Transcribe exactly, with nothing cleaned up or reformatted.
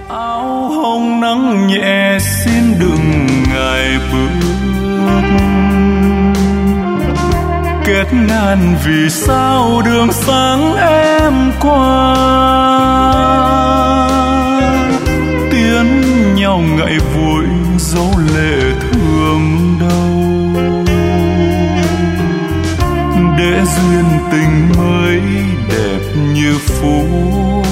áo hồng nắng nhẹ xin đừng ngại bước, kết ngàn vì sao đường sáng em qua, tiến nhau ngại vui dấu lệ thương đau, để duyên tình mới đẹp như phút